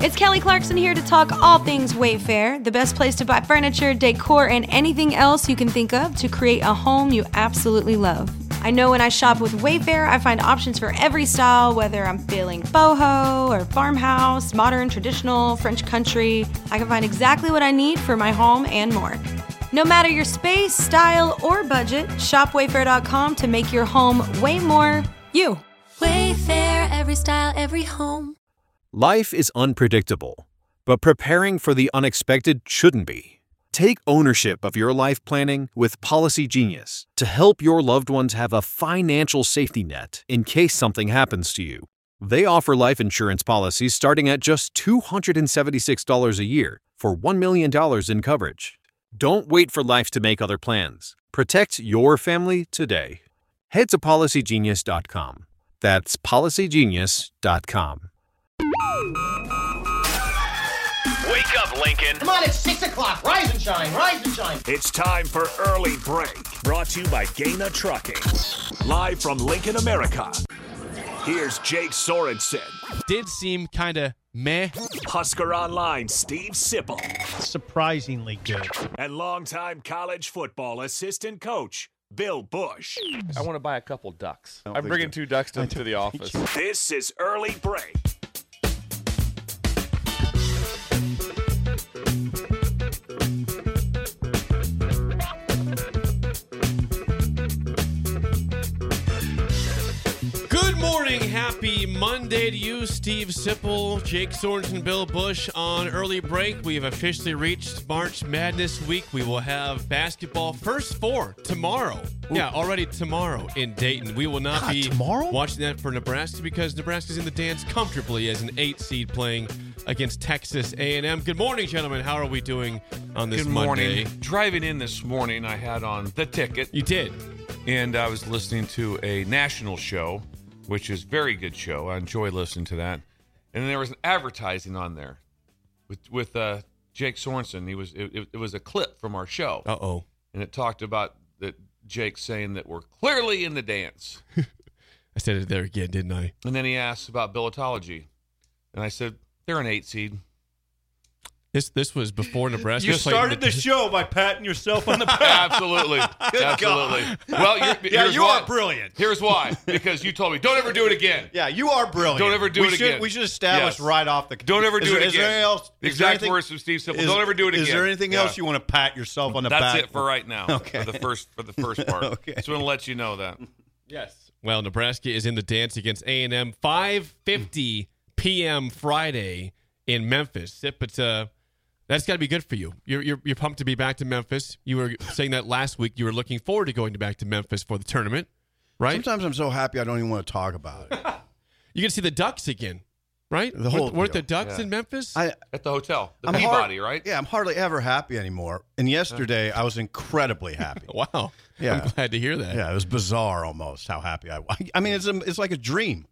It's Kelly Clarkson here to talk all things Wayfair, the best place to buy furniture, decor, and anything else you can think of to create a home you absolutely love. I know when I shop with Wayfair, I find options for every style, whether I'm feeling boho or farmhouse, modern, traditional, French country. I can find exactly what I need for my home and more. No matter your space, style, or budget, shop Wayfair.com to make your home way more you. Wayfair, every style, every home. Life is unpredictable, but preparing for the unexpected shouldn't be. Take ownership of your life planning with Policy Genius to help your loved ones have a financial safety net in case something happens to you. They offer life insurance policies starting at just $276 a year for $1 million in coverage. Don't wait for life to make other plans. Protect your family today. Head to PolicyGenius.com. That's PolicyGenius.com. Wake up, Lincoln. Come on, it's 6 o'clock. Rise and shine, rise and shine. It's time for Early Break. Brought to you by Gaina Trucking. Live from Lincoln, America. Here's Jake Sorensen. Did seem kind of meh. Husker Online, Steve Sipple. Surprisingly good. And longtime college football assistant coach, Bill Bush. I want to buy a couple ducks. I'm bringing 2 ducks to the office. This is Early Break. Good morning. Happy Monday to you, Steve Sipple, Jake Sorensen, Bill Bush on Early Break. We have officially reached March Madness Week. We will have basketball first 4 tomorrow. Ooh. Yeah, already tomorrow in Dayton. We will not be watching that for Nebraska because Nebraska's in the dance comfortably as an 8 seed playing against Texas A&M. Good morning, gentlemen. How are we doing on this Monday? Good morning. Driving in this morning, I had on The Ticket. You did? And I was listening to a national show, which is a very good show. I enjoy listening to that. And there was an advertising on there with Jake Sorensen. It was a clip from our show. Uh-oh. And it talked about that Jake saying that we're clearly in the dance. I said it there again, didn't I? And then he asked about billetology. And I said, they're an 8 seed. This was before Nebraska. You started the show by patting yourself on the back. Absolutely. Absolutely. Well, you are brilliant. Here's why. Because you told me, don't ever do it again. Yeah, you are brilliant. Don't ever do it again. We should establish right off the... Don't ever do it again. Is there anything else? Exact words from Steve Sipple. Don't ever do it again. Is there anything else you want to pat yourself on the back? That's it for right now. Okay. For the first part. Okay. Just want to let you know that. Yes. Well, Nebraska is in the dance against A&M. 5:50 p.m. Friday in Memphis. But that's got to be good for you. You're pumped to be back to Memphis. You were saying that last week. You were looking forward to going back to Memphis for the tournament, right? Sometimes I'm so happy I don't even want to talk about it. You get to see the Ducks again, right? Weren't the Ducks in Memphis? At the hotel. The Peabody, right? Yeah, I'm hardly ever happy anymore. And yesterday, I was incredibly happy. Wow. Yeah. I'm glad to hear that. Yeah, it was bizarre almost how happy I was. I mean, it's like a dream.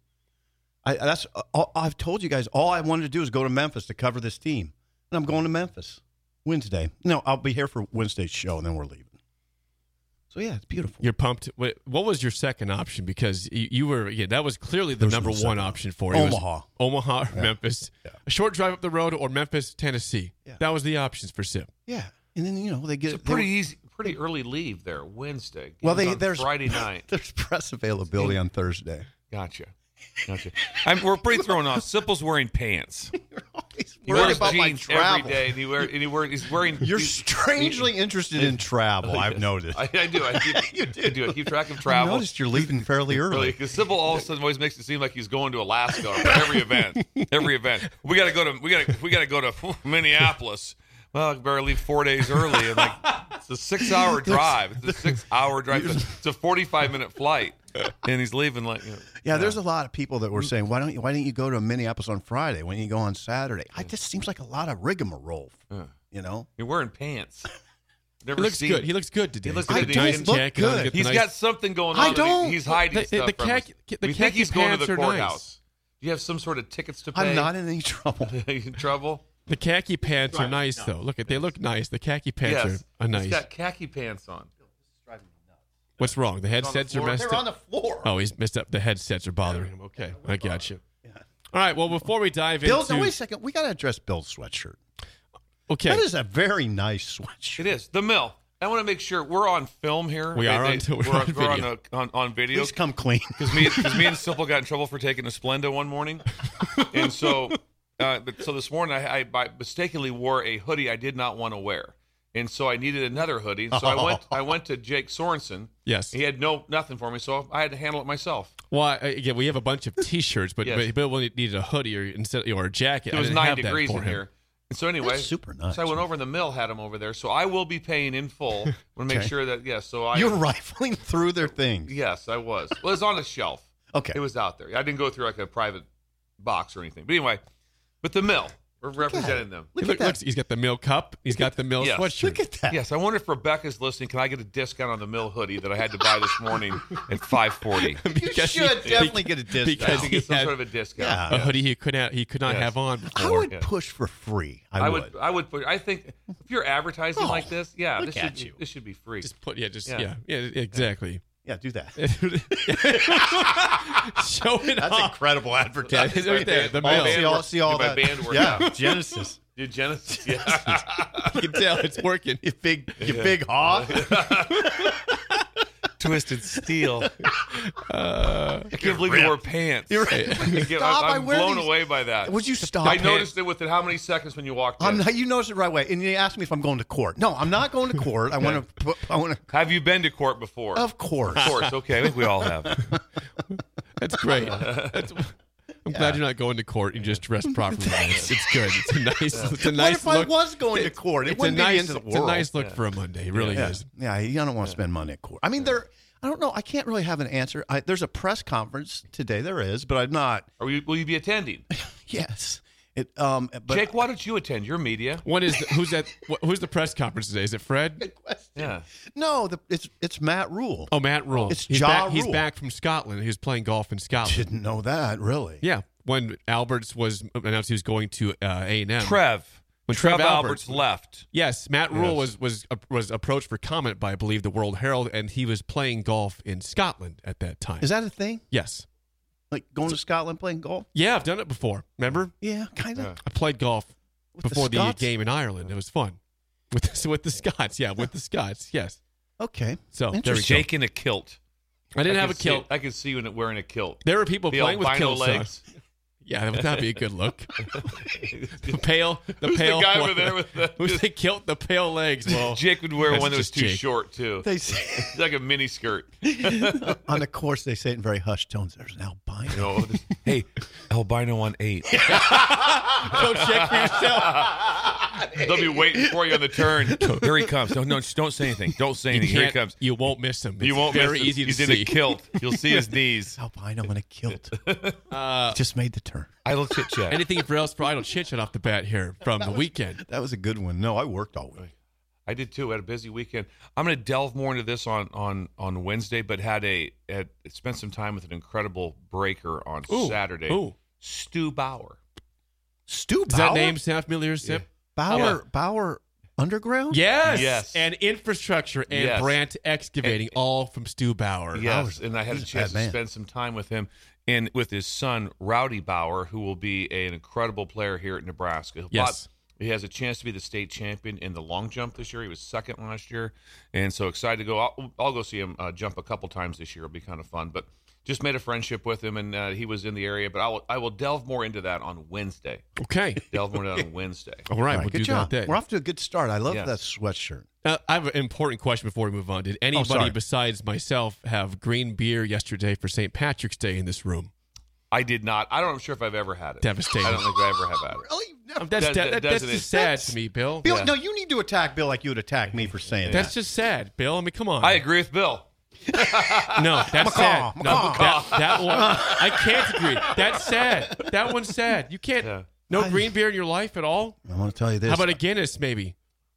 I've told you guys, all I wanted to do is go to Memphis to cover this team. And I'm going to Memphis Wednesday. No, I'll be here for Wednesday's show, and then we're leaving. So, yeah, it's beautiful. You're pumped. What was your second option? Because you were, that was clearly the number one option for you. Omaha, or Memphis. Yeah. A short drive up the road, or Memphis, Tennessee. Yeah. That was the options for SIP. Yeah. And then, they get... It's a pretty early leave there, Wednesday. Well, there's Friday night. There's press availability on Thursday. Gotcha. We're pretty thrown off. Sipple's wearing pants. He wears about my travel every day, and he's wearing. You're strangely interested in travel. I've noticed. I do. I do. I keep track of travel. I noticed you're leaving fairly early. Because Sipple all of a sudden always makes it seem like he's going to Alaska for every event. Every event. We got to go to Minneapolis. Well, I better leave 4 days early. And it's a 6-hour drive. It's a 6-hour drive. It's a 45-minute flight. And he's leaving there's a lot of people that were saying, why didn't you go to Minneapolis on Friday? Why didn't you go on Saturday? It just seems like a lot of rigmarole, You're wearing pants. He looks good. He looks good today. He looks good. Nice jacket good. He's got something going on. I don't. He's hiding stuff from us. We think he's going to the courthouse. Nice. Do you have some sort of tickets to pay? I'm not in any trouble. In trouble? The khaki pants are nice, though. They look nice. The khaki pants are nice. He's got khaki pants on. What's wrong? The headsets are messed up. They're on the floor. Oh, he's messed up. The headsets are bothering him. Okay, I got you. Yeah. All right. Well, before we dive Bill, into, no, wait a second. We got to address Bill's sweatshirt. okay, That is a very nice sweatshirt. It is the mill. I want to make sure we're on film here. We are on video. on video. Please come clean. Because me and Simple got in trouble for taking a Splenda one morning, and so this morning I mistakenly wore a hoodie I did not want to wear, and so I needed another hoodie. So I went to Jake Sorensen. Yes. He had nothing for me, so I had to handle it myself. well, again, we have a bunch of T-shirts, but Yes. Bill needed a hoodie or a jacket. It I was didn't 9 have that degrees for in him. here. And so anyway, That's super nice. So I went over in the mill, had them over there. So I will be paying in full. Want to make Okay. sure that So I You're rifling through their things. Yes, I was. Well, it was on a shelf. Okay. It was out there. I didn't go through like a private box or anything. But anyway, but the mill, we're representing them. Look at that. He's got the Mill cup. He's got the Mill Yes. sweatshirt. Look at that. Yes, I wonder if Rebecca's listening. Can I get a discount on the mill hoodie that I had to buy this morning at $5.40? You should definitely get a discount. I because think he it's some had sort of a discount. Yeah. a hoodie he could not Yes. have on before. I would Yeah. push for free. I would put. I think if you're advertising Oh, like this, look this at should you. this should be free. Just put Yeah. yeah, exactly. Yeah, do that. Show it That's off. incredible Yeah, advertising. right there, the My Mill. band See all my that. band work Yeah, out. Genesis. Dude, Genesis. Yeah. You can tell it's working. You big hog. Twisted Steel. I can't believe you wore pants. You're right. Stop, I I'm wear blown these- away by that. Would you stop? I noticed it within how many seconds when you walked in? You noticed it right away, and you asked me if I'm going to court. No, I'm not going to court. I want to. Have you been to court before? Of course. Of course. Okay, I think we all have. That's great. I'm glad you're not going to court. You just dress properly. It's good. It's a nice. It's a What nice if look. I was going to court? It It's a wouldn't be the nice. end of the It's a world. nice look for a Monday. It really Yeah, is. yeah. You don't want to spend money at court. I mean, I don't know. I can't really have an answer. There's a press conference today. There is, but I'm not. Will you be attending? Yes. But Jake, why don't you attend? Your media. Who's the press conference today? Is it Fred? Yeah. No, it's Matt Rule. Oh, Matt Rule. It's he's Ja back. He's Rule. back from Scotland. He was playing golf in Scotland. Didn't know that, really. Yeah, when Alberts was announced he was going to A&M. When Trev Alberts left. Yes, Matt Rule was approached for comment by, I believe, the World Herald, and he was playing golf in Scotland at that time. Is that a thing? Yes. Like going to Scotland playing golf? Yeah, I've done it before. Remember? Yeah, kind of. I played golf With the before the Scots? game in Ireland. It was fun. With the Scots. Yeah, with the Scots. Yes. Okay. So there we go. Interesting. Jake in a kilt. I didn't have a kilt. I could see you wearing a kilt. There were people The playing with albino kilts on. legs. Yeah, that'd be a good look. The pale. Who's the guy over there with the? Who's the kilt? The pale legs. Well, Jake would wear that's one that was just too Jake. short too. They say, It's like a mini skirt. on the course, they say it in very hushed tones. There's an albino. You know, hey, albino on 8. Go check for yourself. They'll be waiting for you on the turn. Here he comes. No, just don't say anything. Don't say anything. Here he comes. You won't miss him. It's You won't very miss him. easy to He's see. in a kilt. You'll see his knees. Albino in a kilt. Just made the turn. Idle chit chat. Anything for else for idle chit chat off the bat here from the weekend? That was a good one. No, I worked all week. I did too. I had a busy weekend. I'm going to delve more into this on Wednesday, but had spent some time with an incredible breaker on Saturday. Ooh. Stu Bauer. Stu Does that name sound familiar, Sip? Bauer Underground? Yes. Yes. And infrastructure and Yes. Brandt excavating, all from Stu Bauer. Yes, and I had a he's a chance bad to man. spend some time with him and with his son, Rowdy Bauer, who will be an incredible player here at Nebraska. Yes. He has a chance to be the state champion in the long jump this year. He was second last year, and so excited to go. I'll go see him jump a couple times this year. It'll be kind of fun. But just made a friendship with him, and he was in the area. But I will delve more into that on Wednesday. Okay. Delve more into that on Wednesday. All right. We'll Good do job. that then. We're off to a good start. I love Yes. that sweatshirt. I have an important question before we move on. Did anybody sorry. besides myself have green beer yesterday for St. Patrick's Day in this room? I did not. I'm sure if I've ever had it. Devastating. I don't think I ever have had it. Really? That's doesn't just it? sad to me, Bill. Bill, Yeah. no, you need to attack Bill like you would attack me for saying That's that. just sad, Bill. I mean, come on. I agree with Bill. No, that's sad. No, McCaw. that one, I can't agree. That's sad. That one's sad. You can't. Yeah. No green beer in your life at all? I want to tell you this. How about a Guinness, maybe?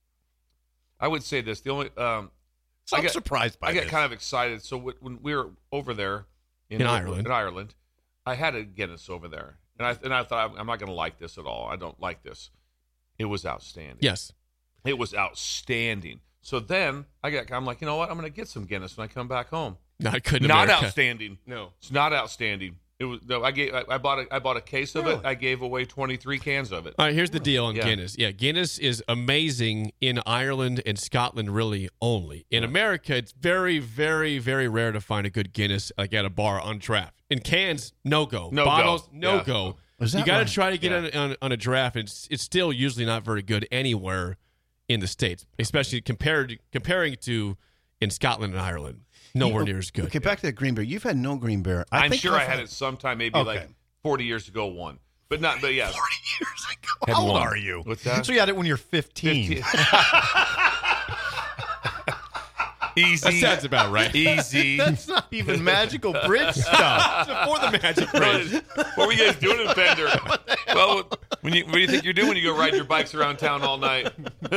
I would say this. The only I'm surprised by I got this. kind of excited. So when we were over there In Ireland. I had a Guinness over there, and I thought I'm not going to like this at all. I don't like this. It was outstanding. Yes. It was outstanding. So then I'm like, you know what? I'm going to get some Guinness when I come back home. Not good in Not America. outstanding. No. It's not outstanding. It was. No, I bought a case of it. I gave away 23 cans of it. All right, here's the deal on Guinness. Yeah, Guinness is amazing in Ireland and Scotland, really only. In America, it's very, very, very rare to find a good Guinness like at a bar on draft. In cans, no go. No Bottles, go. no Yeah. go. Is that You got to right? try to get on a draft. It's still usually not very good anywhere in the States, especially comparing to in Scotland and Ireland. Nowhere near as good. Okay, back to the green beer. You've had no green beer. I'm think sure I I've had it sometime, maybe like 40 years ago. One, but not. But yeah, 40 years ago. Had How old one. are you? What's that? So you had it when you're 15. Easy. That sounds about right. Easy. That's not even magical bridge stuff. Before the Magic Bridge. What were you guys doing in Bender? Well, what do you think you're doing when you go ride your bikes around town all night?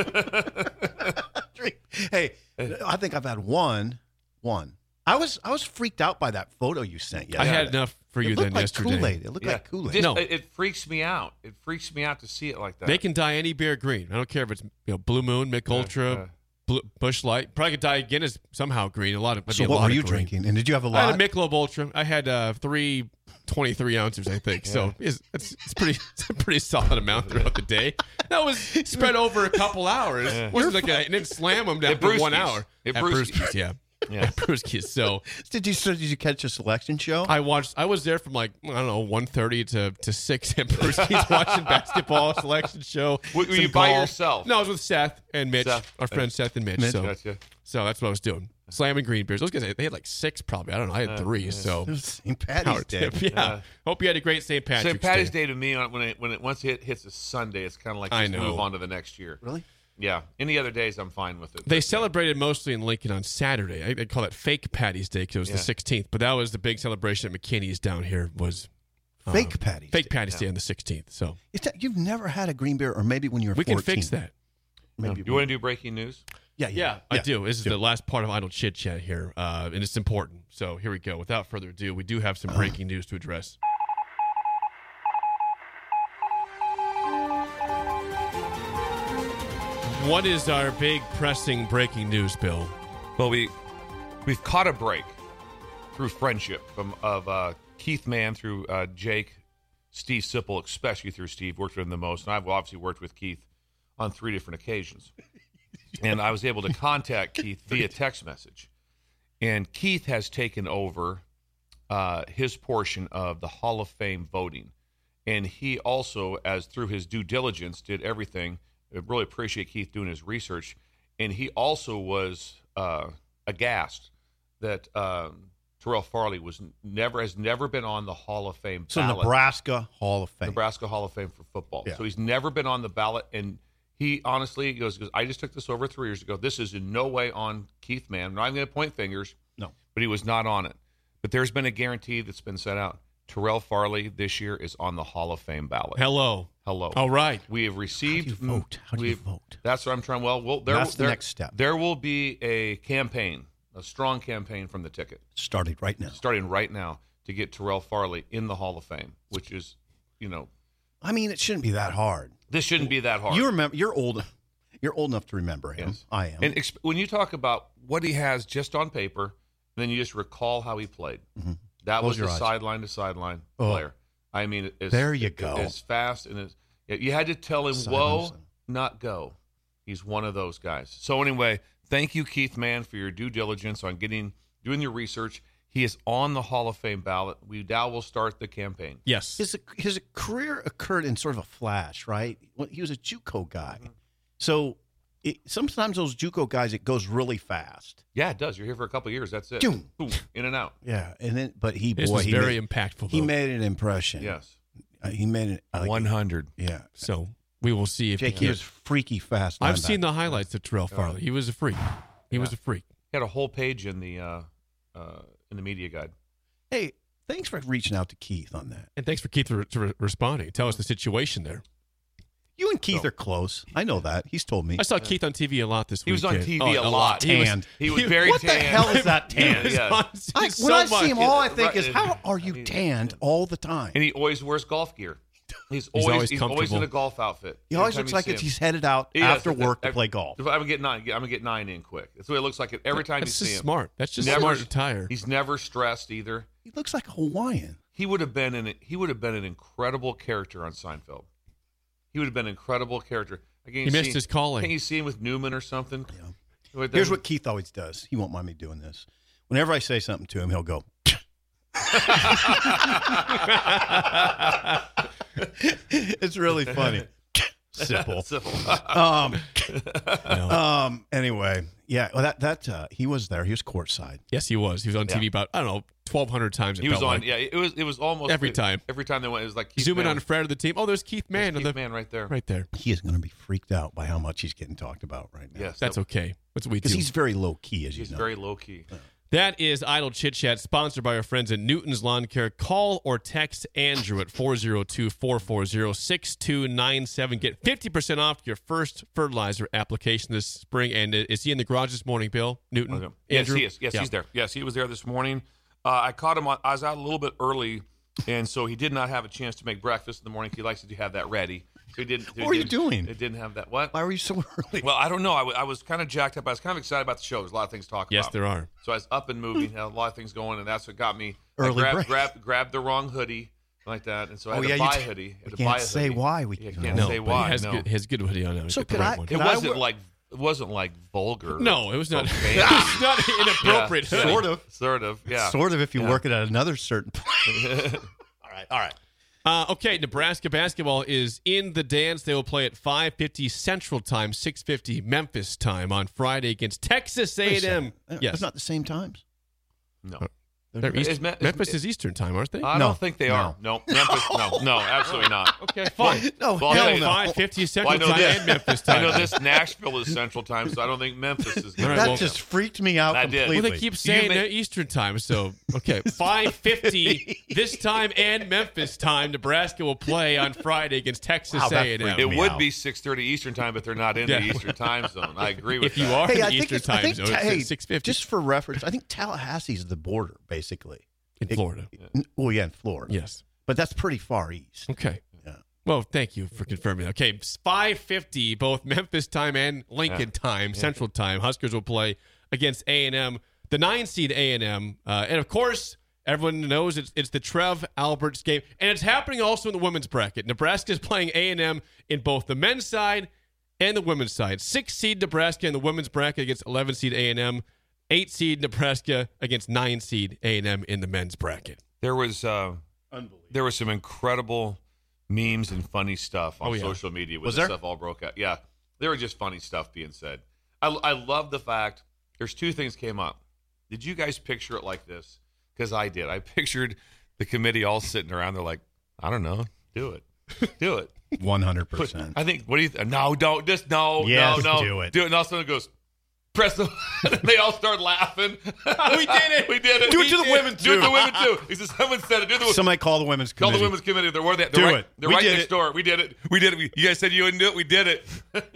Hey, I think I've had one. I was freaked out by that photo you sent. I had enough for you then like yesterday. Kool-Aid. It looked like Kool-Aid. Just, No. it freaks me out. It freaks me out to see it like that. They can dye any beer green. I don't care if it's Blue Moon, Mick Ultra, Busch Light. Probably could dye Guinness somehow green. So what were you drinking? And did you have a I lot? had a Michelob Ultra. I had 23 ounces, I think. So it's a pretty solid amount throughout the day. That was spread over a couple hours. It wasn't like I didn't slam them down At for 1 Brewski's. hour. At At Brewski's. Brewski's, yeah. At Brewski's. So Did you catch a selection show? I was there from like, I don't know, 1:30 to 6 at Brewski's watching basketball selection show. Were some you by golf. yourself? No, I was with Seth and Mitch, our friends Seth and Mitch. So that's what I was doing. Slamming green beers. Those guys, they had like 6 probably. I don't know. I had 3. So It was St. Patty's power Day. tip. Yeah. Hope you had a great St. Patrick's St. Patty's Day to me, once it hits a Sunday, it's kind of like I just know. move on to the next year. Really? Yeah. Any other days, I'm fine with it. They celebrated mostly in Lincoln on Saturday. They call it Fake Patty's Day because it was the 16th. But that was the big celebration at McKinney's down here was Fake Patty's Fake Patty's Day on the 16th. So You've never had a green beer, or maybe when you were we 14. can fix that. Maybe You want to do breaking news? Yeah, I do. This is the last part of Idle Chit Chat here, and it's important. So here we go. Without further ado, we do have some breaking news to address. What is our big pressing breaking news, Bill? Well, we've caught a break through friendship of Keith Mann through Jake, Steve Sipple, especially through Steve, worked with him the most. And I've obviously worked with Keith on 3 different occasions. And I was able to contact Keith via text message. And Keith has taken over his portion of the Hall of Fame voting. And he also, as through his due diligence, did everything. I really appreciate Keith doing his research. And he also was aghast that Terrell Farley has never been on the Hall of Fame So ballot. Nebraska Hall of Fame. Nebraska Hall of Fame for football. Yeah. So he's never been on the ballot. And he honestly goes, I just took this over 3 years ago. This is in no way on Keith Mann. I'm not even going to point fingers. No. But he was not on it. But there's been a guarantee that's been set out. Terrell Farley this year is on the Hall of Fame ballot. Hello. All right. We have received. How do you vote? That's what I'm trying. Well, That's the next step. There will be a campaign, a strong campaign from the ticket, Started right now. starting right now to get Terrell Farley in the Hall of Fame, which is, I mean, it shouldn't be that hard. this shouldn't be that hard. You remember? You're old enough to remember him. Yes. I am. And when you talk about what he has just on paper, and then you just recall how he played. That Close was your a eyes. sideline to sideline Oh. player. I mean, There you go. As fast and as you had to tell him, Sideline "Whoa, to sideline. not go." He's one of those guys. So anyway, thank you, Keith Mann, for your due diligence on doing your research. He is on the Hall of Fame ballot. We now will start the campaign. Yes. His career occurred in sort of a flash, right? Well, he was a JUCO guy, so sometimes those JUCO guys, it goes really fast. Yeah, it does. You're here for a couple of years. That's it. Boom. Boom, in and out. Yeah, and then he This was very made, impactful. he though. made an impression. Yes. He made it 100. Yeah, So we will see if Jake, he he was freaky fast. I've linebacker. seen the highlights of Terrell Farley. He was a freak. He was a freak. He had a whole page in the media guide. Hey, thanks for reaching out to Keith on that. And thanks for Keith responding. Tell us the situation there. You and Keith are close. I know that. He's told me. I saw Keith on TV a lot this He week. was on TV a lot. Tanned. He was very What the tan. hell is that He tan? was Yeah. on When so I much. see him, all I think Right. is, how are you tanned all the time? And he always wears golf gear. He's always always comfortable. in a golf outfit. He always Anytime looks you like see him. he's headed out He is. after work to play golf. I'm gonna get 9. I'm gonna get 9 in quick. That's what it looks like every time That's you see just him. smart. That's just Never- smart attire. He's never stressed either. He looks like a Hawaiian. he would have been an incredible character on Seinfeld. He would have been an incredible character. He missed his calling. Can't you see him with Newman or something? Yeah. Here's what Keith always does. He won't mind me doing this. Whenever I say something to him, he'll go. It's really funny. Simple. Anyway, yeah. Well, he was there. He was courtside. Yes, he was. He was on TV about 1,200 times. He was on. Yeah, it was almost every time. Every time they went, it was like Keith zoom in Mann. on a friend of the team. Oh, there's Keith Mann. There's Keith Mann right there. Right there. He is going to be freaked out by how much he's getting talked about right now. Yes, that's okay. That's what we do. Because he's very low key, as you know. He's very low key. That is Idle Chit Chat, sponsored by our friends at Newton's Lawn Care. Call or text Andrew at 402-440-6297. Get 50% off your first fertilizer application this spring. And is he in the garage this morning, Bill? Newton? Okay. Andrew? Yes, he is. Yes, he's there. Yes, he was there this morning. I caught him. I was out a little bit early, and so he did not have a chance to make breakfast in the morning. He likes to have that ready. So he didn't. What were you doing? It didn't have that. What? Why were you so early? Well, I don't know. I was kind of jacked up. I was kind of excited about the show. There's a lot of things to talk about. Yes, there are. So I was up and moving, had a lot of things going, and that's what got me. Early I break. grabbed the wrong hoodie like that, and so I had to you buy a hoodie. We can't say why. We can't No, say but why. he has, no. good, his good hoodie on. So Get the could right I- one. could It wasn't like vulgar. No, it was not. profane. It's not inappropriate. Yeah, hoodie. Sort of. Yeah. Sort of if you work it at another certain place. All right. Okay, Nebraska basketball is in the dance. They will play at 5:50 Central Time, 6:50 Memphis time on Friday against Texas A&M. Yes, It's not the same times. No. Memphis is Eastern time, aren't they? I don't think they are. No, Memphis. No, absolutely not. Okay, fine. No, Well, hell hey, no. 5:50 Central I know time this. and Memphis I time. know this Nashville is Central Time, so I don't think Memphis is going All to. right, That just freaked me out That did. completely. Well, they keep saying may- Eastern time, so okay, 5:50 this time and Memphis time. Nebraska will play on Friday against Texas Wow, that A&M. freaked It me would out. be 6:30 Eastern Time, but they're not in the Eastern Time zone. I agree with If you that. are Hey, in I the think Eastern time zone, it's at 6:50 just for reference, I think Tallahassee's the border, basically. in Florida. Well, yeah, in Florida. Yes. But that's pretty far east. Okay. Yeah. Well, thank you for confirming. Okay, 5:50 both Memphis time and Lincoln time, Central time. Huskers will play against A&M, the 9 seed A&M, and of course, everyone knows it's the Trev Alberts game, and it's happening also in the women's bracket. Nebraska is playing A&M in both the men's side and the women's side. 6 seed Nebraska in the women's bracket against 11 seed A&M. 8 seed Nebraska against 9 seed A&M in the men's bracket. There was some incredible memes and funny stuff on social media when Was this there? stuff all broke out. Yeah, there were just funny stuff being said. I love the fact there's 2 things came up. Did you guys picture it like this? Because I did. I pictured the committee all sitting around. They're like, I don't know, do it. 100%. I think. What do you? No, don't. Just no. Yes, no. do it. Do it. And all of a sudden it goes. Press them. They all start laughing. We did it. We did it. Do it to the women, Do it to too. the women too. He says, someone said it. Do the Somebody call the women's Call committee. the women's committee. They're where they. Do right, it. They're We right did next it. door. We did it. We did it. You guys said you wouldn't do it. We did it.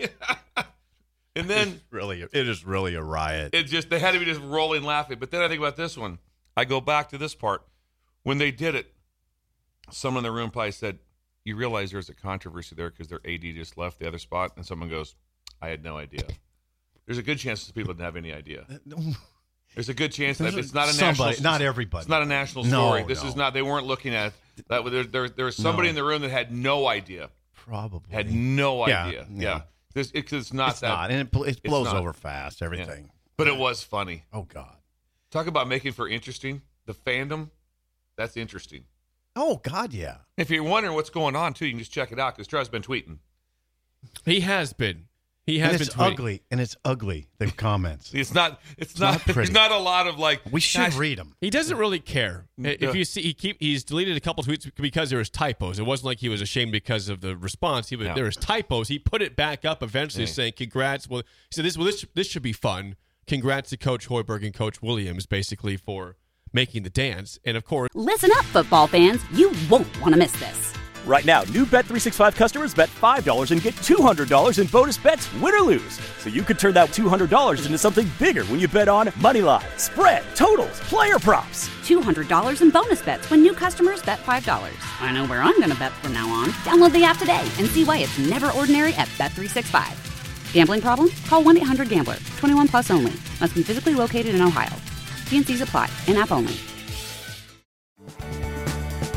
And then It is really a riot. they had to be just rolling laughing. But then I think about this one. I go back to this part. When they did it, someone in the room probably said, you realize there's a controversy there because their AD just left the other spot. And someone goes, I had no idea. There's a good chance that people didn't have any idea. There's a good chance that it's not a national. Not everybody. It's not a national No, story. This is no. not. They weren't looking at that. There was somebody in the room that had no idea. Probably. Had no Yeah, idea. yeah. Yeah. It's not It's that. not. And it blows not. over fast, everything. Yeah. But it was funny. Oh, God. Talk about making for interesting. The fandom, that's interesting. Oh, God, yeah. If you're wondering what's going on, too, you can just check it out because Trev's been tweeting. He has been. And it's ugly. And it's ugly, the comments. It's not pretty. There's not a lot of like. We should read them. He doesn't really care. If you see, he's deleted a couple tweets because there was typos. It wasn't like he was ashamed because of the response. There was typos. He put it back up eventually, saying, "Congrats." Well, he said, "This should be fun. Congrats to Coach Hoiberg and Coach Williams, basically for making the dance." And of course, Listen up, football fans. You won't want to miss this. Right now, new Bet365 customers bet $5 and get $200 in bonus bets, win or lose. So you could turn that $200 into something bigger when you bet on moneyline, spread, totals, player props. $200 in bonus bets when new customers bet $5. I know where I'm going to bet from now on. Download the app today and see why it's never ordinary at Bet365. Gambling problem? Call 1-800-GAMBLER. 21 plus only. Must be physically located in Ohio. T&Cs apply. In-app only.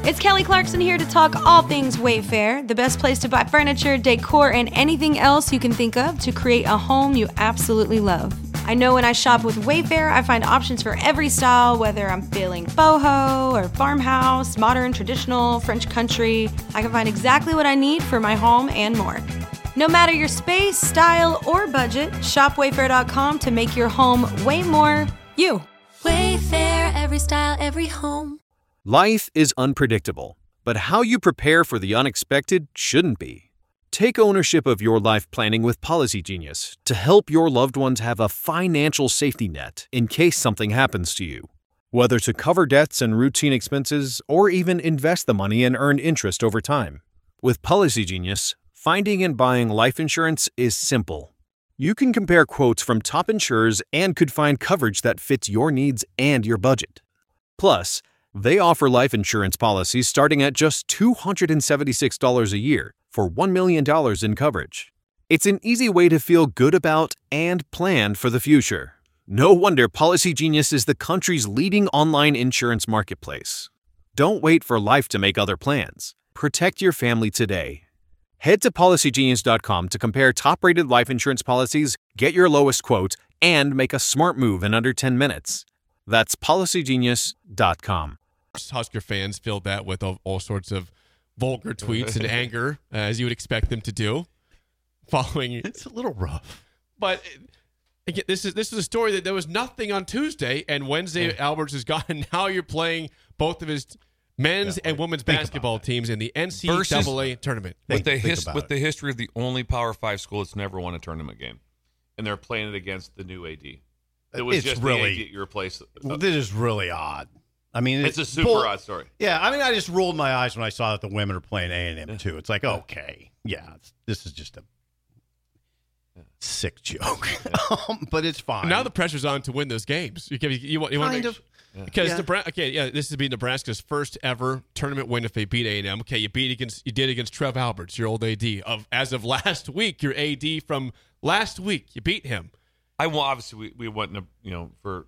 It's Kelly Clarkson here to talk all things Wayfair, the best place to buy furniture, decor, and anything else you can think of to create a home you absolutely love. I know when I shop with Wayfair, I find options for every style, whether I'm feeling boho or farmhouse, modern, traditional, French country. I can find exactly what I need for my home and more. No matter your space, style, or budget, shop Wayfair.com to make your home way more you. Wayfair, every style, every home. Life is unpredictable, but how you prepare for the unexpected shouldn't be. Take ownership of your life planning with Policy Genius to help your loved ones have a financial safety net in case something happens to you. Whether to cover debts and routine expenses or even invest the money and earn interest over time. With Policy Genius, finding and buying life insurance is simple. You can compare quotes from top insurers and could find coverage that fits your needs and your budget. Plus, they offer life insurance policies starting at just $276 a year for $1 million in coverage. It's an easy way to feel good about and plan for the future. No wonder Policy Genius is the country's leading online insurance marketplace. Don't wait for life to make other plans. Protect your family today. Head to PolicyGenius.com to compare top-rated life insurance policies, get your lowest quote, and make a smart move in under 10 minutes. That's PolicyGenius.com. Husker fans filled that with all sorts of vulgar tweets and anger, as you would expect them to do. Following, it's a little rough, but again, this is a story that there was nothing on Tuesday, and Wednesday Alberts is gone. And now you're playing both of his men's and women's basketball teams in the NCAA tournament. With the history of the only Power 5 school that's never won a tournament game, and they're playing it against the new AD. It was it's just really, the AD you replaced. This is really odd. I mean, it's a super odd story. Yeah, I mean, I just rolled my eyes when I saw that the women are playing A&M too. It's like, okay, this is just a sick joke, but it's fine. Now the pressure's on to win those games. You want to make because this would be Nebraska's first ever tournament win if they beat A&M. Okay, you did against Trev Alberts, your old AD as of last week. Your AD from last week, you beat him. Obviously we went for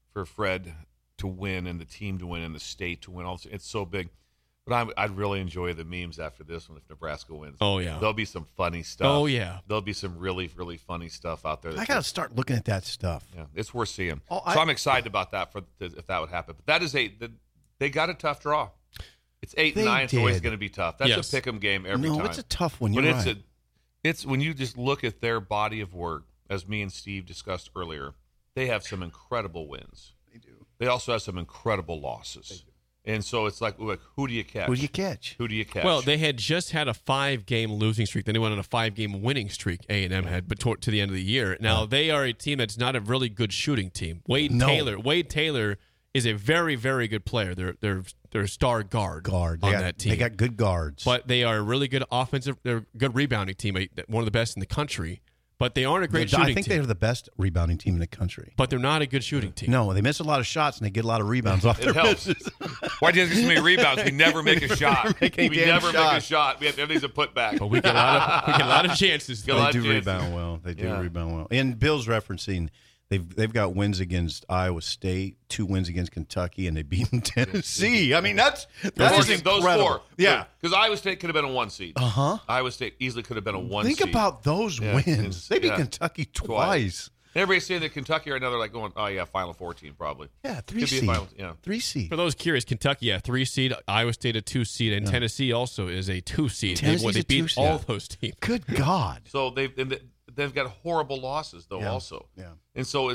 Fred to win and the team to win and the state to win. Also, it's so big. But I'd really enjoy the memes after this one if Nebraska wins. Oh, yeah. There'll be some funny stuff. Oh, yeah. There'll be some really, really funny stuff out there. I got to start looking at that stuff. Yeah, it's worth seeing. So I'm excited about that if that would happen. But that is they got a tough draw. It's 8 and 9. It's always going to be tough. That's a pick 'em game every time. No, it's a tough one. You're right. It's when you just look at their body of work, as me and Steve discussed earlier, they have some incredible wins. They do. They also have some incredible losses. They do. And so it's like, who do you catch? Who do you catch? Who do you catch? Well, they had just had a 5-game losing streak. Then they went on a 5-game winning streak, A&M had, but to the end of the year. Now, they are a team that's not a really good shooting team. Wade Taylor is a very, very good player. They're star guard on that team. They got good guards. But they are a really good offensive. They're a good rebounding team, one of the best in the country. But they aren't a great shooting team. I think they're the best rebounding team in the country. But they're not a good shooting team. No, they miss a lot of shots and they get a lot of rebounds off their misses. Why do you have so many rebounds? We never make a shot. We never make a shot. We have everything's a putback. But we get a lot of chances. They do rebound well. They do rebound well. And Bill's referencing they've got wins against Iowa State, 2 wins against Kentucky, and they beat Tennessee. I mean, that is incredible. Those 4. Yeah. Because Iowa State could have been a 1 seed. Uh-huh. Iowa State easily could have been a 1 seed. Think about those wins. They beat Kentucky twice. Everybody's saying that Kentucky right now, they're like going, oh, yeah, Final Four team probably. Yeah, 3 seed. 3 seed. For those curious, Kentucky, 3 seed, Iowa State a 2 seed, and Tennessee also is a 2 seed. They beat all those teams. Good God. So they've got horrible losses, though, also. Yeah. And so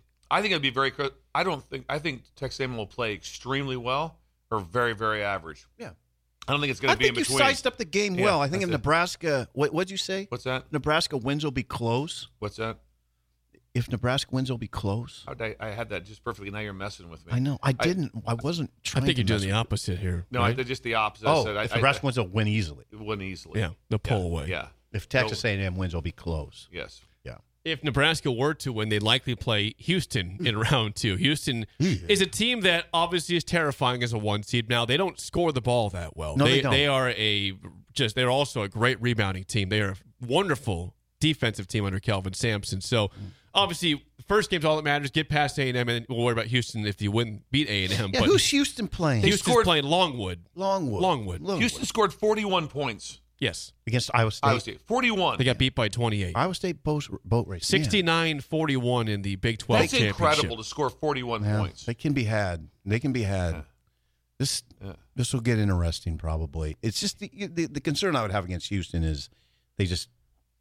I think it'd be very good. I think Texas A&M will play extremely well or very, very average. Yeah. I don't think it's going to be in between. I think you sized up the game well. I think if Nebraska, what'd you say? What's that? Nebraska wins will be close. What's that? If Nebraska wins, it'll be close. I had that just perfectly. Now you're messing with me. I know. I wasn't trying. I think you're doing the opposite here. No, right? I did just the opposite. If Nebraska wins, they'll win easily. Win easily. Yeah, they'll pull away. Yeah. If Texas A&M wins, it'll be close. Yes. If Nebraska were to win, they'd likely play Houston in round 2. Houston is a team that obviously is terrifying as a 1 seed. Now, they don't score the ball that well. No, they don't. They're also a great rebounding team. They are a wonderful defensive team under Kelvin Sampson. So, obviously, first game's all that matters. Get past A&M, and we'll worry about Houston if you beat A&M. Yeah, who's Houston playing? Houston's playing Longwood. Longwood. Houston scored 41 points. Yes. Against Iowa State. 41. They got beat by 28. Iowa State boat race. 69-41 in the Big 12 That's championship. incredible to score 41 points. They can be had. Yeah. This will get interesting probably. It's just the concern I would have against Houston is they just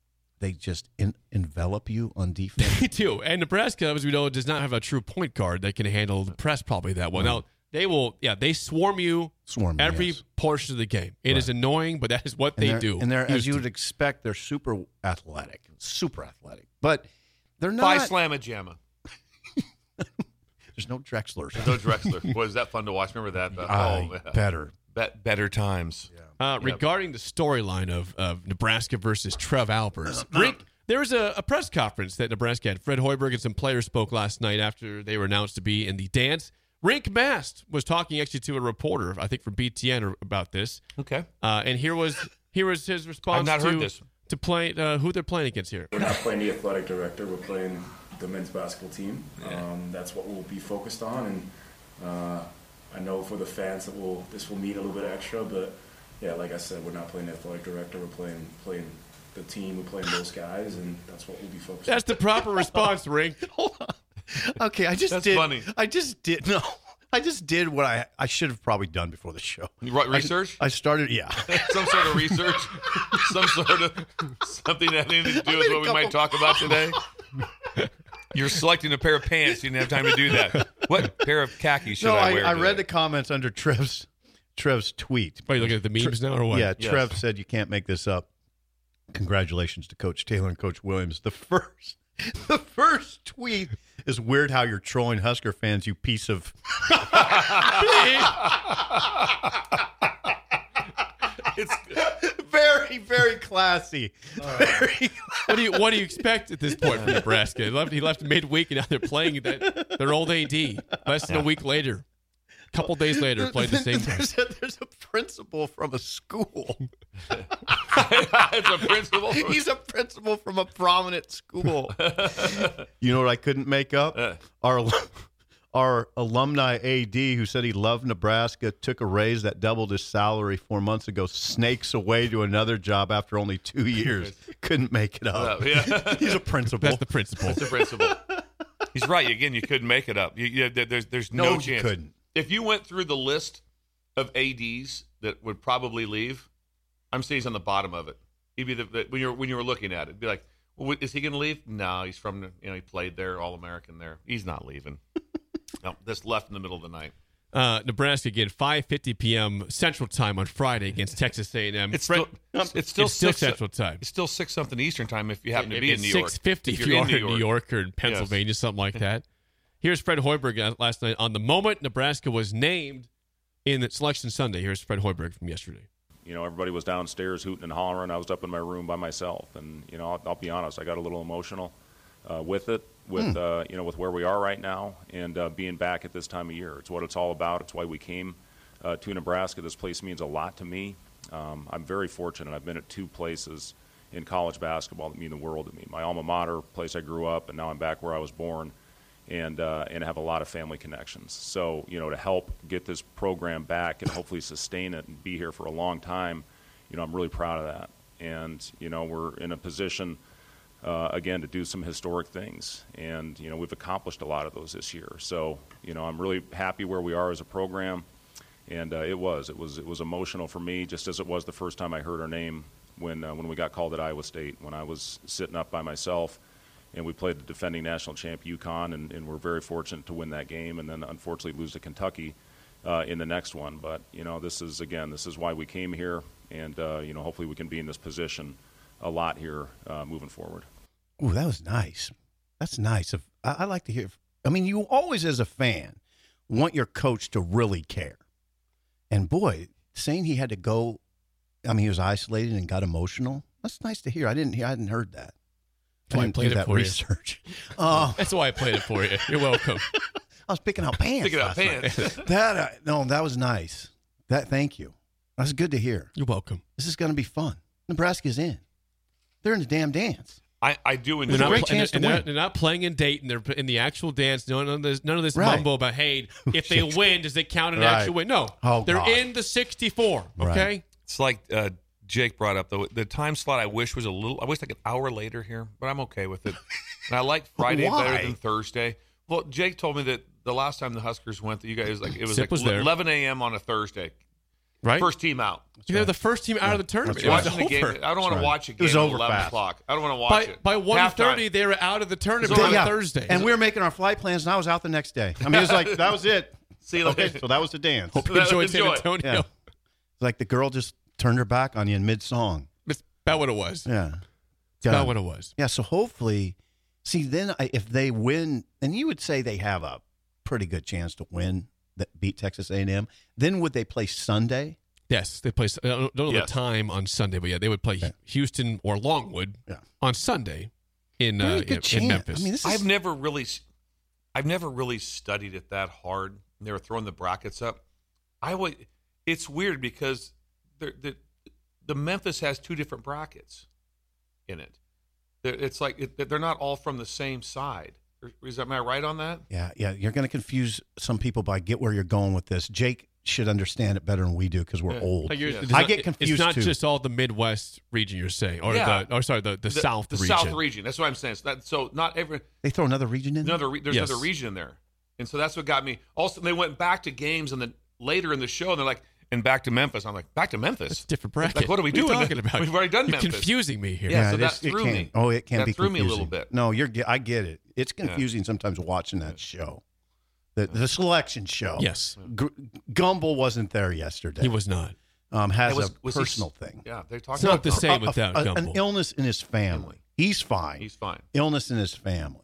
envelop you on defense. They do. And Nebraska, as we know, does not have a true point guard that can handle the press probably that well. Now, they swarm you every portion of the game. It is annoying, but that is what they do. And they're, as you would expect, they're super athletic. But they're not. 5 slamma-jamma. There's no Drexler. No Drexler. Boy, is that fun to watch. Remember that? Better. Better times. Yeah. Regarding the storyline of Nebraska versus Trev Alberts, Rick, there was a press conference that Nebraska had. Fred Hoiberg and some players spoke last night after they were announced to be in the dance. Rink Mast was talking actually to a reporter, I think from BTN, about this. Okay. And here was his response. I've not heard this. To play who they're playing against here. We're not playing the athletic director. We're playing the men's basketball team. That's what we'll be focused on. And I know for the fans that this will mean a little bit extra. But yeah, like I said, we're not playing the athletic director. We're playing the team. We're playing those guys, and that's what we'll be focused on. That's the proper response, Rink. Hold on. Okay, That's funny. I just did what I should have probably done before the show. You wrote research? I started, Some sort of research? Something that had anything to do with what we might talk about today? You're selecting a pair of pants. You didn't have time to do that. What pair of khakis should I wear? I read the comments under Trev's tweet. Are you looking at the memes now or what? Yeah, Trev said you can't make this up. Congratulations to Coach Taylor and Coach Williams. The first tweet is weird how you're trolling Husker fans, you piece of. It's very, very classy. What do you expect at this point from Nebraska? He left midweek, and now they're playing their old AD. Less than a week later. A couple days later, played the same time. There's a principal from a school. It's a principal. He's a principal from a prominent school. You know what I couldn't make up? Our alumni AD who said he loved Nebraska, took a raise that doubled his salary 4 months ago, snakes away to another job after only 2 years. Couldn't make it up. He's a principal. That's the principal. That's the principal. He's right. Again, you couldn't make it up. There's no chance. You couldn't. If you went through the list of ADs that would probably leave, I'm saying he's on the bottom of it. He'd be when you were looking at it, it'd be like, well, is he going to leave? No, he's from he played there, All-American there. He's not leaving. No, this left in the middle of the night. Nebraska again, 5:50 p.m. Central Time on Friday against Texas A&M. It's still 6 Central Time. It's still 6 something Eastern Time if you happen to be in New York. 6:50 if you are in New York or in Pennsylvania, something like that. Here's Fred Hoiberg last night on the moment Nebraska was named in the Selection Sunday. Here's Fred Hoiberg from yesterday. Everybody was downstairs hooting and hollering. I was up in my room by myself, and I'll be honest, I got a little emotional with it. With where we are right now and being back at this time of year. It's what it's all about. It's why we came to Nebraska. This place means a lot to me. I'm very fortunate. I've been at 2 places in college basketball that mean the world to me. My alma mater, place I grew up, and now I'm back where I was born, and have a lot of family connections. So, to help get this program back and hopefully sustain it and be here for a long time, I'm really proud of that. And, we're in a position again, to do some historic things. And, we've accomplished a lot of those this year. So, I'm really happy where we are as a program. And it was emotional for me, just as it was the first time I heard our name when we got called at Iowa State, when I was sitting up by myself. And we played the defending national champ UConn, and we're very fortunate to win that game and then unfortunately lose to Kentucky in the next one. But, this is why we came here. And, hopefully we can be in this position a lot here moving forward. Ooh, that was nice. That's nice. I like to hear. I mean, you always, as a fan, want your coach to really care. And boy, saying he had to go, he was isolated and got emotional. That's nice to hear. I hadn't heard that. That's why I played it for research. That's why I played it for you. You're welcome. I was picking out pants. That was nice. Thank you. That's good to hear. You're welcome. This is going to be fun. Nebraska's in. They're in the damn dance. I do enjoy. They're not playing in Dayton. They're in the actual dance. None of this mumbo about, hey, if they win, does it count an actual win? No, they're in the 64. Okay, Right. It's like Jake brought up the time slot. I wish was like an hour later here, but I'm okay with it. And I like Friday better than Thursday. Well, Jake told me that the last time the Huskers went, that you guys it was Sip like was there. 11 a.m. on a Thursday. Right, first team out. They're the first team out of the tournament. It was Watching the game, over. I don't want to watch a game was at over 11 fast. o'clock. I don't want to watch it. By 1:30, Halftime. they were out of the tournament on Thursday. And we were making our flight plans, and I was out the next day. I mean, it was like, that was it. See you later. Okay, so that was the dance. Hope you enjoyed San Antonio. Yeah. It's like the girl just turned her back on you in mid-song. That's about what it was. Yeah. That's about what it was. Yeah, so hopefully, see, then if they win, and you would say they have a pretty good chance to win, that beat Texas A&M, then would they play Sunday? Yes, they play. I don't know the time on Sunday, but yeah, they would play Houston or Longwood on Sunday in Memphis. I mean, I've never really studied it that hard. They were throwing the brackets up. It's weird because the Memphis has two different brackets in it. It's like they're not all from the same side. Am I right on that? Yeah. You're going to confuse some people, but I get where you're going with this. Jake should understand it better than we do because we're old. I get confused. It's not too. just all the Midwest region you're saying, or the South region. The South region. That's what I'm saying. So not every. They throw another region in. There's another region in there, and so that's what got me. Also, they went back to games and then later in the show, and they're like, and back to Memphis. I'm like, back to Memphis. It's a different bracket. Like, what are we doing? Talking about? We've already done You're Memphis. confusing me here. Yeah, so that threw me. Oh, it can be confusing. That threw me a little bit. No, I get it. It's confusing sometimes watching that show. The selection show. Yes. Gumbel wasn't there yesterday. He was not. Has a personal thing. Yeah, they're It's talking not the same without Gumbel. An illness in his family. He's fine. He's fine. Illness in his family.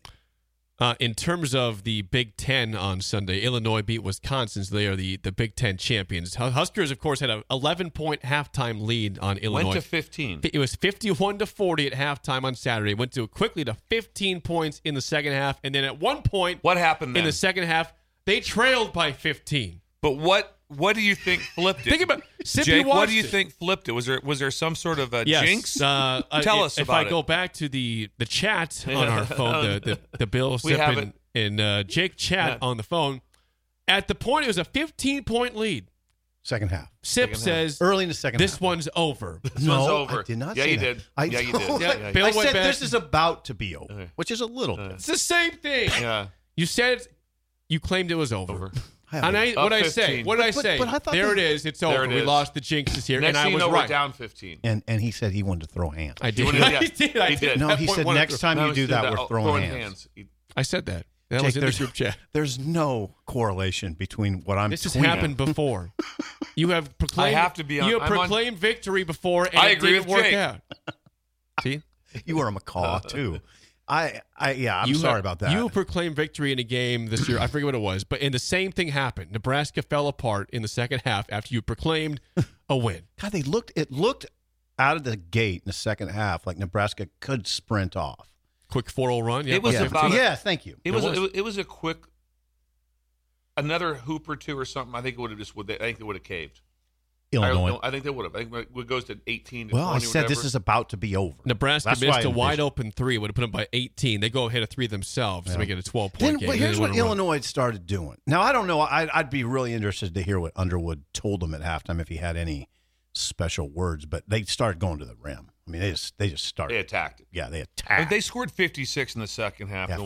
In terms of the Big Ten on Sunday, Illinois beat Wisconsin, so they are the Big Ten champions. Huskers, of course, had an 11-point halftime lead on Illinois. Went to 15. It was 51-40 at halftime on Saturday. Went quickly to 15 points in the second half, and then at one point, what happened then? In the second half, they trailed by 15. But what do you think flipped it? Think about Jake. What do you think flipped it? Was there some sort of a jinx? Tell us if about it. If I go back to the chat on our phone, the Bill Sip and Jake chat on the phone, at the point it was a 15-point lead. Second half. Sip says early in the second half. This one's over. This one's over. I did not yeah, say you that. did. You did. Bill I went said back. this is about to be over, which is a little bit. It's the same thing. Yeah. You said you claimed it was over. And what did I say? But I thought there it is. It's over. We lost the jinxes here, Next and I was right. We're down 15. And he said he wanted to throw hands. I did. He did. No, he said next time you do that, we're throwing hands. I said that. That Jake, was in the group chat. There's no correlation between what I'm. This has tweeting. happened before. You have proclaimed. I have to be on. You have proclaimed victory before, and I it agree didn't with work Jake. out. See, you were a macaw too. I'm sorry about that. You proclaimed victory in a game this year. I forget what it was, but the same thing happened. Nebraska fell apart in the second half after you proclaimed a win. God, it looked out of the gate in the second half like Nebraska could sprint off. Quick 4-0 run. Yeah, it was about. Thank you. It was a quick. Another hoop or two or something. I think it would have I think it would have caved. Illinois. I think they would have. I think it goes to 18 to 20. Well, I said this is about to be over. Nebraska missed a wide open three. Would have put them by 18. They go hit a three themselves to make it a 12-point game. But here's what Illinois started doing. Now, I don't know. I'd be really interested to hear what Underwood told them at halftime if he had any special words. But they started going to the rim. I mean, they just started. They attacked it. Yeah, they attacked. They scored 56 in the second half. Yeah, The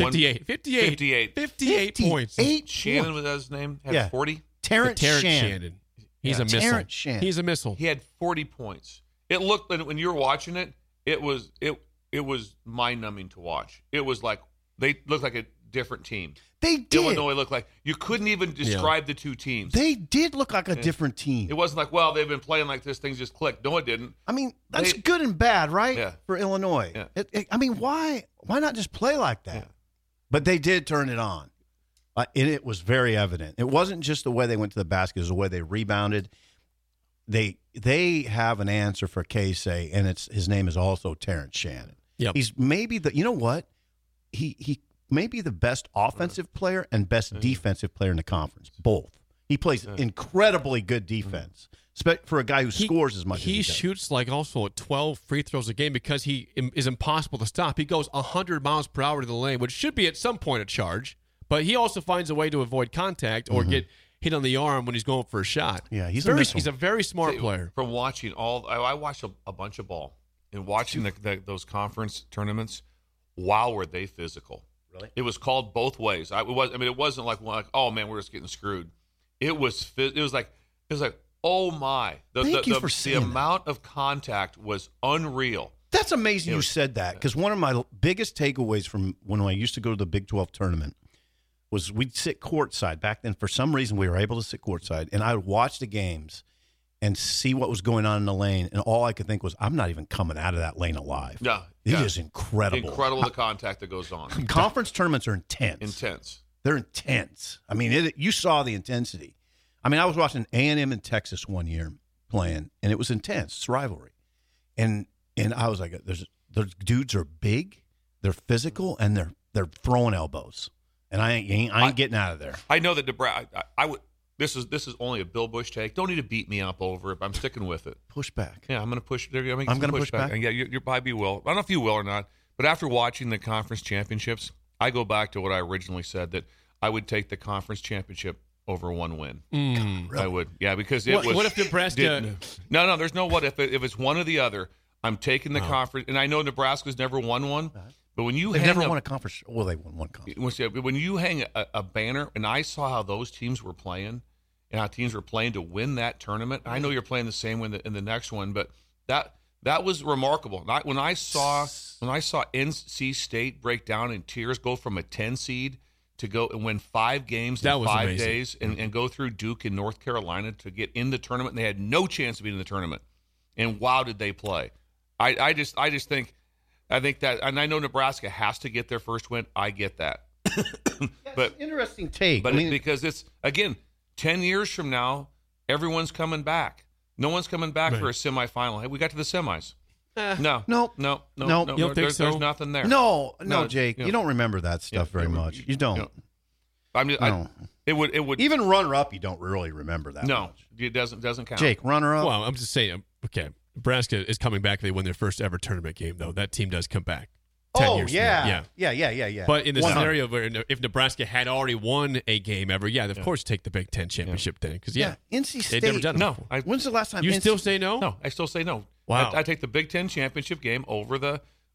58 points. Shannon was his name. Had 40. Terrence Shannon. He's a missile. He's a missile. He had 40 points. It looked, when you were watching it, it was mind-numbing to watch. It was like they looked like a different team. They did. Illinois looked like you couldn't even describe the two teams. They did look like a different team. It wasn't like, well, they've been playing like this, things just clicked. No, it didn't. I mean, that's good and bad, right? Yeah. For Illinois. Yeah. I mean, why not just play like that? Yeah. But they did turn it on. And it was very evident. It wasn't just the way they went to the basket; it was the way they rebounded. They have an answer for Casey, and his name is also Terrence Shannon. Yep. He's maybe you know what? He may be the best offensive player and best defensive player in the conference. Both. He plays incredibly good defense. for a guy who scores as much as he does. He shoots like also 12 free throws a game because he is impossible to stop. He goes 100 miles per hour to the lane, which should be at some point a charge, but he also finds a way to avoid contact or get hit on the arm when he's going for a shot. Yeah, he's a very smart player. From watching I watched a bunch of ball and watching those conference tournaments. Wow, were they physical? Really? It was called both ways. It wasn't like oh man, we're just getting screwed. It was like oh my, the amount of contact was unreal. That's amazing you said that, because one of my biggest takeaways from when I used to go to the Big 12 tournament was we'd sit courtside. Back then, for some reason, we were able to sit courtside, and I would watch the games and see what was going on in the lane, and all I could think was, I'm not even coming out of that lane alive. Yeah. It is incredible. Incredible the contact that goes on. Conference tournaments are intense. They're intense. I mean, you saw the intensity. I mean, I was watching A&M in Texas one year playing, and it was intense. It's rivalry. And I was like, those dudes are big, they're physical, and they're throwing elbows. And I ain't getting out of there. I know that Nebraska. I would. This is only a Bill Bush take. Don't need to beat me up over it. I'm sticking with it. Push back. Yeah, I'm going to push. I'm going to push back. And yeah, you probably will. I don't know if you will or not. But after watching the conference championships, I go back to what I originally said, that I would take the conference championship over one win. Really? I would. Yeah, because it was. What if Nebraska? No. There's no what if. If it's one or the other, I'm taking the conference. And I know Nebraska's never won one. But when you they've never won a conference. Well, they won one conference. When you hang a banner, and I saw how those teams were playing, and how teams were playing to win that tournament. I know you're playing the same way in the next one, but that was remarkable. When I saw NC State break down in tears, go from a 10 seed to go and win 5 games in 5 days, and go through Duke and North Carolina to get in the tournament, and they had no chance of being in the tournament. And wow, did they play! I just think. I think that, and I know Nebraska has to get their first win. I get that. But interesting take. But because it's, again, 10 years from now, everyone's coming back. No one's coming back for a semifinal. Hey, we got to the semis. No. You don't think so? There's nothing there. No, Jake. You don't remember that stuff very much. You don't. It would even runner up. You don't really remember that. No, much. It doesn't count. Jake, runner up. Well, I'm just saying. Okay, Nebraska is coming back. They win their first ever tournament game, though. That team does come back. 10 years yeah. But in the scenario where if Nebraska had already won a game ever, of course take the Big Ten championship then. Because NC State. They've never done it no. before. When's the last time? You still say no? No, I still say no. Wow. I take the Big Ten championship game over the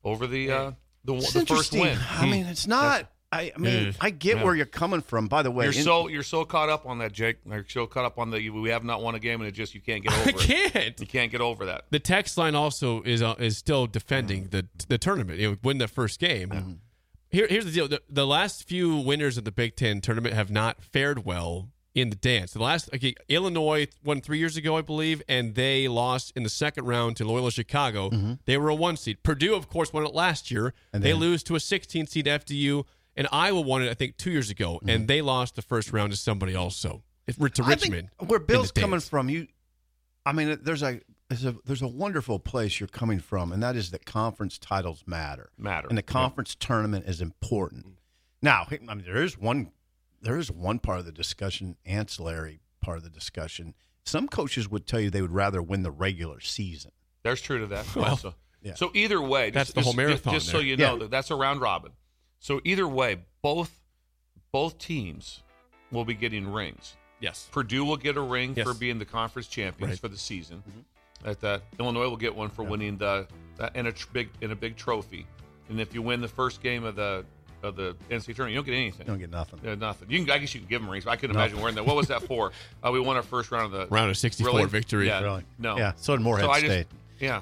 first win. I mean, it's not. I get where you're coming from. By the way, you're so caught up on that, Jake. You're so caught up on we have not won a game, and you can't get over it. You can't get over that. The text line also is still defending the tournament. Win the first game. Mm-hmm. Here's the deal: the last few winners of the Big Ten tournament have not fared well in the dance. The last Illinois won 3 years ago, I believe, and they lost in the second round to Loyola Chicago. Mm-hmm. They were a 1 seed. Purdue, of course, won it last year. And they lose to a 16 seed FDU. And Iowa won it, I think, 2 years ago, and they lost the first round to somebody else. To Richmond. Where Bill's coming from, there's a wonderful place you're coming from, and that is that conference titles matter. And the conference tournament is important. Now, there is one part of the discussion, ancillary part of the discussion. Some coaches would tell you they would rather win the regular season. There's truth to that. Well, also. Yeah. So either way, that's the whole marathon. Just so you know, that's a round robin. So either way, both teams will be getting rings. Yes. Purdue will get a ring for being the conference champions for the season. Mm-hmm. Illinois will get one for winning in a big trophy. And if you win the first game of the NCAA tournament, you don't get anything. You don't get nothing. Nothing. I guess you can give them rings. But I couldn't imagine wearing that. What was that for? We won our first round of 64 victory. Yeah. Really? No. Yeah. So did Morehead State. Yeah.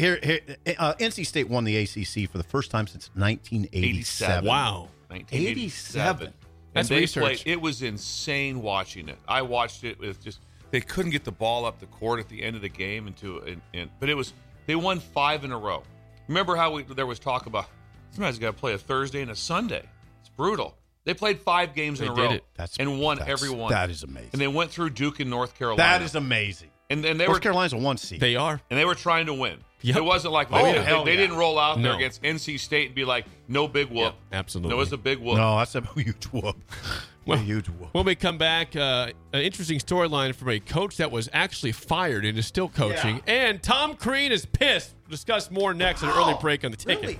NC State won the ACC for the first time since 1987. Wow. 1987. That's research. It was insane watching it. I watched it with they couldn't get the ball up the court at the end of the game but they won 5 in a row. Remember how there was talk about somebody's got to play a Thursday and a Sunday. It's brutal. They played 5 games in a row and won every one. That is amazing. And they went through Duke and North Carolina. That is amazing. And North Carolina's a 1 seed. They are. And they were trying to win. Yep. It wasn't like they didn't roll out there against NC State and be like, no big whoop. Yep, absolutely. There was a big whoop. No, that's a huge whoop. Well, huge. When we come back, an interesting storyline from a coach that was actually fired and is still coaching. Yeah. And Tom Crean is pissed. We'll discuss more next at an early break on the ticket. Really?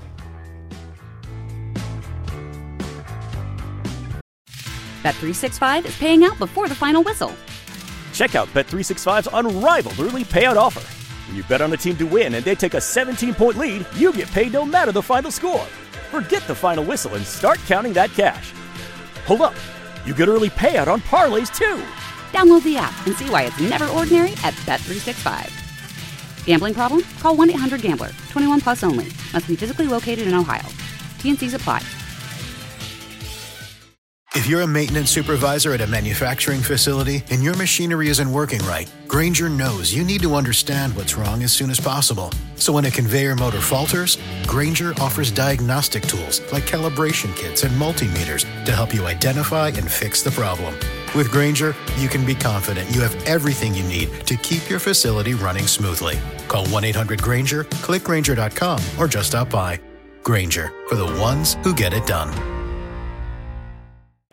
Bet365 is paying out before the final whistle. Check out Bet365's unrivaled early payout offer. When you bet on a team to win and they take a 17-point lead, you get paid no matter the final score. Forget the final whistle and start counting that cash. Hold up. You get early payout on parlays, too. Download the app and see why it's never ordinary at Bet365. Gambling problem? Call 1-800-GAMBLER. 21 plus only. Must be physically located in Ohio. T&Cs apply. If you're a maintenance supervisor at a manufacturing facility and your machinery isn't working right, Grainger knows you need to understand what's wrong as soon as possible. So when a conveyor motor falters, Grainger offers diagnostic tools like calibration kits and multimeters to help you identify and fix the problem. With Grainger, you can be confident you have everything you need to keep your facility running smoothly. Call 1-800-GRAINGER, click Grainger.com, or just stop by. Grainger, for the ones who get it done.